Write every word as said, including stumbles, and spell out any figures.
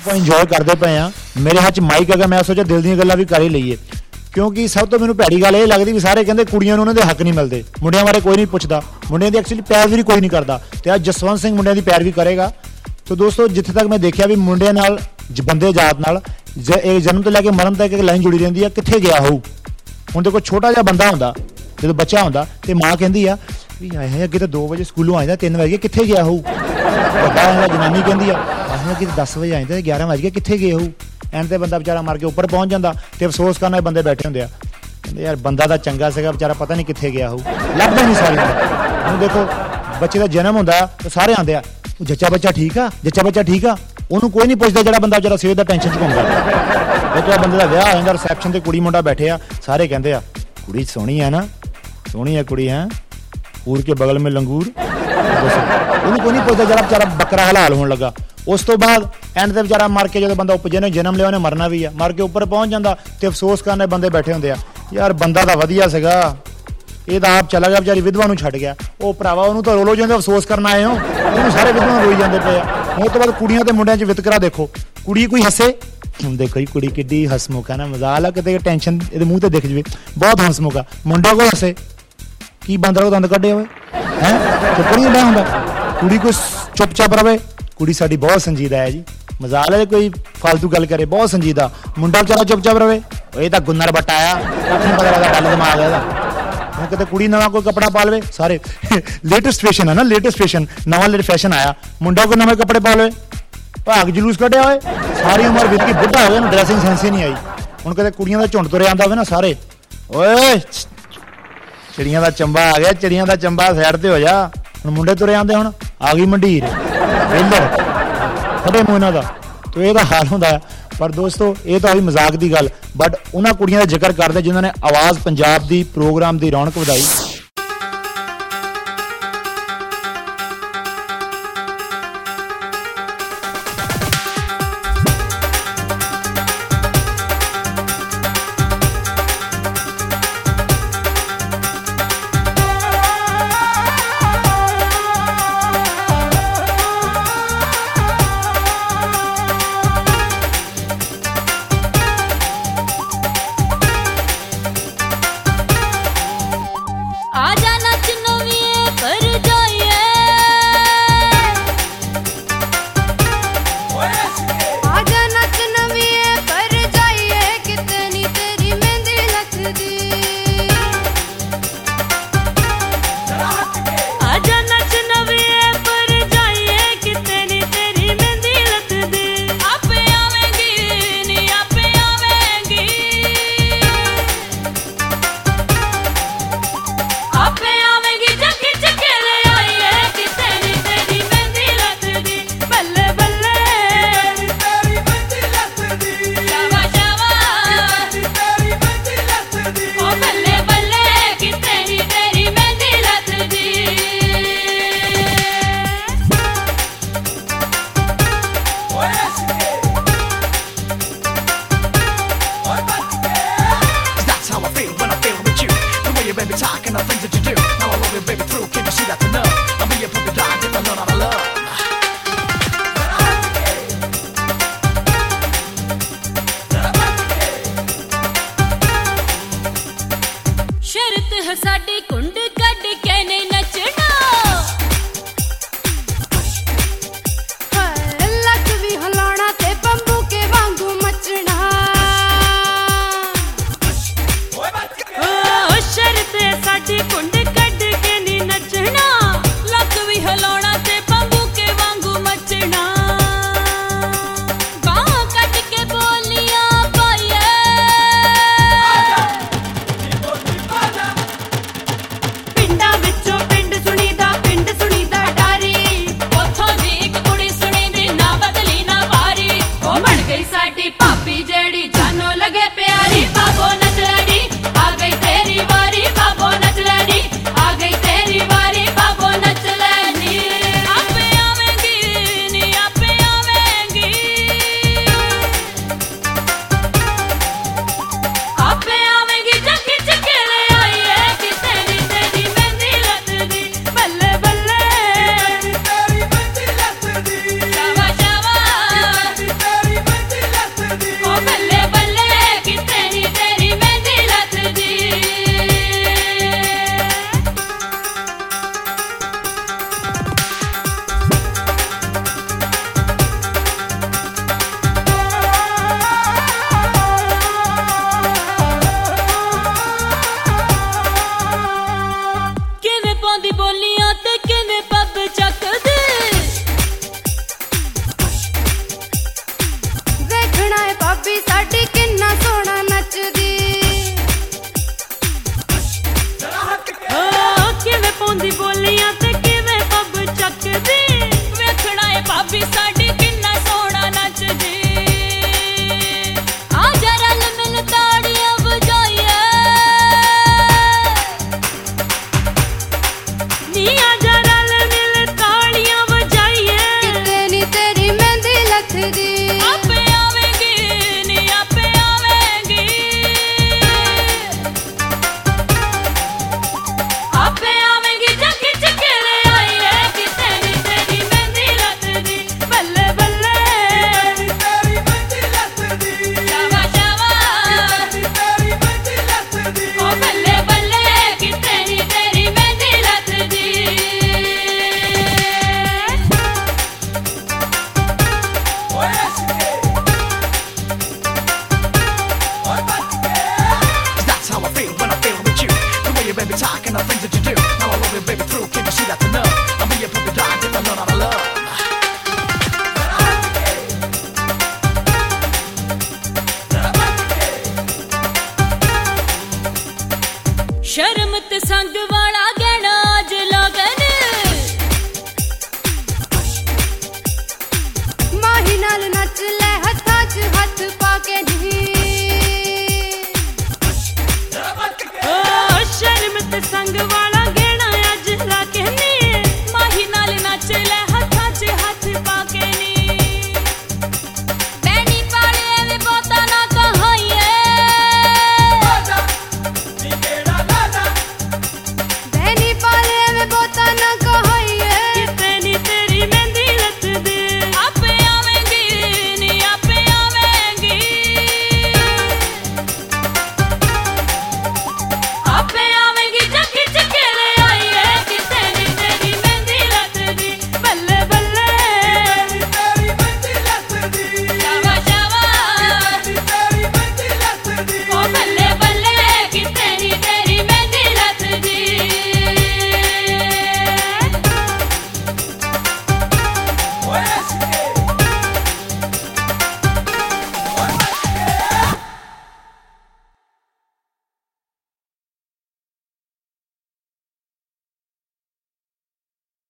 ਆਪਾਂ ਇੰਜੋਏ ਕਰਦੇ ਪਏ ਆ। ਮੇਰੇ ਹੱਥ 'ਚ ਮਾਈਕ ਹੈਗਾ, ਮੈਂ ਸੋਚਿਆ ਦਿਲ ਦੀਆਂ ਗੱਲਾਂ ਵੀ ਕਰ ਹੀ ਲਈਏ, ਕਿਉਂਕਿ ਸਭ ਤੋਂ ਮੈਨੂੰ ਭੈੜੀ ਗੱਲ ਇਹ ਲੱਗਦੀ ਵੀ ਸਾਰੇ ਕਹਿੰਦੇ ਕੁੜੀਆਂ ਨੂੰ ਉਹਨਾਂ ਦੇ ਹੱਕ ਨਹੀਂ ਮਿਲਦੇ, ਮੁੰਡਿਆਂ ਬਾਰੇ ਕੋਈ ਨਹੀਂ ਪੁੱਛਦਾ, ਮੁੰਡਿਆਂ ਦੀ ਐਕਚੁਅਲੀ ਪੈਰ ਵੀ ਕੋਈ ਨਹੀਂ ਕਰਦਾ, ਤੇ ਅੱਜ ਜਸਵੰਤ ਸਿੰਘ ਮੁੰਡਿਆਂ ਦੀ ਪੈਰ ਵੀ ਕਰੇਗਾ। तो दोस्तों जिथे तक मैं देखा भी मुंडिया नाल बंदे जात नाल जन्म तो लैके मरण तक एक लाइन जुड़ी रही है, कित्थे गया हो। हुण देखो छोटा जिहा बंदा हुंदा, जो बच्चा हुंदा ते माँ कहती है भी आए है अगे तो दो बजे स्कूलों आ जाता, तीन बज गए कित्थे गया हो। बड़ा जनानी कहती है आए अगे तो दस बजे आ जाता, ग्यारह बज गए कित्थे गए हो। एंड ते बंदा बेचारा मर के उपर पहुंच जाता, तो अफसोस करने बंदे बैठे होंदे आ, कहते यार बंदा तो चंगा सीगा, बेचारा पता नहीं कित्थे गया हो, लभदा नहीं सारे। हुण देखो बच्चे का जन्म हुंदा तो सारे आंदे आ जच्चा बच्चा ठीक आ, जच्चा बच्चा ठीक आ, ਉਹਨੂੰ ਕੋਈ ਨਹੀਂ ਪੁੱਛਦਾ ਜਿਹੜਾ ਬੰਦਾ ਵਿਚਾਰਾ ਸਵੇਰ ਦਾ ਟੈਨਸ਼ਨ 'ਚ ਘੁੰਮਦਾ। ਉਹ ਤੋਂ ਬੰਦੇ ਦਾ ਵਿਆਹ ਹੋ ਜਾਂਦਾ, ਰਿਸੈਪਸ਼ਨ ਤੇ ਕੁੜੀ ਮੁੰਡਾ ਬੈਠੇ ਆ, ਸਾਰੇ ਕਹਿੰਦੇ ਆ ਕੁੜੀ ਸੋਹਣੀ ਆ ਨਾ, ਸੋਹਣੀ ਆ ਕੁੜੀ ਹੈ, ਊਰ ਕੇ ਬਗਲ ਮੇ ਲੰਗੂਰ। ਉਹਨੂੰ ਕੋਈ ਨਹੀਂ ਪੁੱਛਦਾ ਜਿਹੜਾ ਵਿਚਾਰਾ ਬੱਕਰਾ ਹਲਾਲ ਹੋਣ ਲੱਗਾ। ਉਸ ਤੋਂ ਬਾਅਦ ਐਂਡ ਤੇ ਵਿਚਾਰਾ ਮਰ ਕੇ ਜਦੋਂ ਬੰਦਾ ਉਪਜੇ ਨੇ ਜਨਮ ਲਿਆ, ਉਹਨੇ ਮਰਨਾ ਵੀ ਆ, ਮਰ ਕੇ ਉੱਪਰ ਪਹੁੰਚ ਜਾਂਦਾ ਤੇ ਅਫਸੋਸ ਕਰਨੇ ਬੰਦੇ ਬੈਠੇ ਹੁੰਦੇ ਆ ਯਾਰ ਬੰਦਾ ਤਾਂ ਵਧੀਆ ਸੀਗਾ, ਇਹ ਤਾਂ ਆਪ ਚਲਾ ਗਿਆ ਵਿਚਾਰੀ ਵਿਧਵਾ ਨੂੰ ਛੱਡ ਗਿਆ। ਉਹ ਭਰਾਵਾ ਉਹਨੂੰ ਤਾਂ ਰੋਲੋ ਜਾਂਦੇ, ਅਫਸੋਸ ਕਰਨ ਆਏ ਹੋ, ਉਹਨੂੰ ਸਾਰੇ ਵਿਧਵਾ ਰੋਈ ਜਾਂਦੇ ਪਏ ਆ। ਉਸ ਤੋਂ ਬਾਅਦ ਕੁੜੀਆਂ ਤੇ ਮੁੰਡਿਆਂ 'ਚ ਵਿਤਕਰਾ ਦੇਖੋ, ਕੁੜੀ ਕੋਈ ਹੱਸੇ, ਹੁਣ ਦੇਖੋ ਜੀ ਕੁੜੀ ਕਿੱਡੀ ਹਸਮੁਖ ਆ ਨਾ, ਮਜ਼ਾਲ ਆ ਕਿਤੇ ਟੈਨਸ਼ਨ ਇਹਦੇ ਮੂੰਹ ਤੇ ਦਿਖ ਜਵੇ, ਬਹੁਤ ਹਸਮੁਖ ਆ। ਮੁੰਡਾ ਕੋਈ ਹੱਸੇ ਕੀ ਬਾਂਦਰਾ ਉਹ ਦੰਦ ਕੱਢੇ ਹੋਏ ਹੈ, ਚੁੱਪ ਨਹੀਂ ਬਹਿ ਹੁੰਦਾ। ਕੁੜੀ ਕੋਈ ਚੁੱਪ ਚਾਪ ਰਵੇ, ਕੁੜੀ ਸਾਡੀ ਬਹੁਤ ਸੰਜੀਦਾ ਹੈ ਜੀ, ਮਜ਼ਾਲ ਹੈ ਕੋਈ ਫਾਲਤੂ ਗੱਲ ਕਰੇ, ਬਹੁਤ ਸੰਜੀਦਾ। ਮੁੰਡਾ ਵਿਚਾਰਾ ਚੁੱਪ ਚਾਪ ਰਵੇ, ਇਹ ਤਾਂ ਗੁੰਨਰ ਬੱਟਾ ਆ, ਕੱਖ ਨਹੀਂ ਪਤਾ ਲੱਗਦਾ, ਗੱਲ ਦਿਮਾਗ ਇਹਦਾ। ਕਿਤੇ ਕੁੜੀ ਨਵਾਂ ਕੋਈ ਕੱਪੜਾ ਪਾ ਲਵੇ, ਸਾਰੇ ਲੇਟੈਸਟ ਫੈਸ਼ਨ ਹੈ ਨਾ, ਲੇਟੈਸਟ ਫੈਸ਼ਨ ਨਵਾਂ ਲੇਟ ਫੈਸ਼ਨ ਆਇਆ, ਮੁੰਡਾ ਕੋਈ ਨਵੇਂ ਕੱਪੜੇ ਪਾ ਲਵੇ, ਭਾਗ ਜਲੂਸ ਕੱਢਿਆ ਹੋਏ, ਸਾਰੀ ਉਮਰ ਬੀਤ ਗਈ, ਬੁੱਢਾ ਹੋ ਗਿਆ, ਡਰੈਸਿੰਗ ਸੈਂਸ ਹੀ ਨਹੀਂ ਆਈ। ਹੁਣ ਕਿਤੇ ਕੁੜੀਆਂ ਦਾ ਝੁੰਡ ਤੁਰਿਆ ਆਉਂਦਾ ਹੋਵੇ ਨਾ, ਸਾਰੇ ਓਏ ਚਿੜੀਆਂ ਦਾ ਚੰਬਾ ਆ ਗਿਆ, ਚਿੜੀਆਂ ਦਾ ਚੰਬਾ ਸਾਈਡ ਤੇ ਹੋ ਜਾ। ਹੁਣ ਮੁੰਡੇ ਤੁਰੇ ਆਉਂਦੇ, ਹੁਣ ਆ ਗਈ ਮੰਡੀਰ ਵੇਲਰ ਖੜੇ ਮੂੰਹ ਇਹਨਾਂ ਦਾ, ਤੇ ਇਹਦਾ ਹਾਲ ਹੁੰਦਾ। ਪਰ ਦੋਸਤੋ ਇਹ ਤਾਂ ਹੋਈ ਮਜ਼ਾਕ ਦੀ ਗੱਲ, ਬਟ ਉਹਨਾਂ ਕੁੜੀਆਂ ਦਾ ਜ਼ਿਕਰ ਕਰਦੇ ਜਿਨ੍ਹਾਂ ਨੇ ਆਵਾਜ਼ ਪੰਜਾਬ ਦੀ ਪ੍ਰੋਗਰਾਮ ਦੀ ਰੌਣਕ ਵਧਾਈ। शर्त है साडी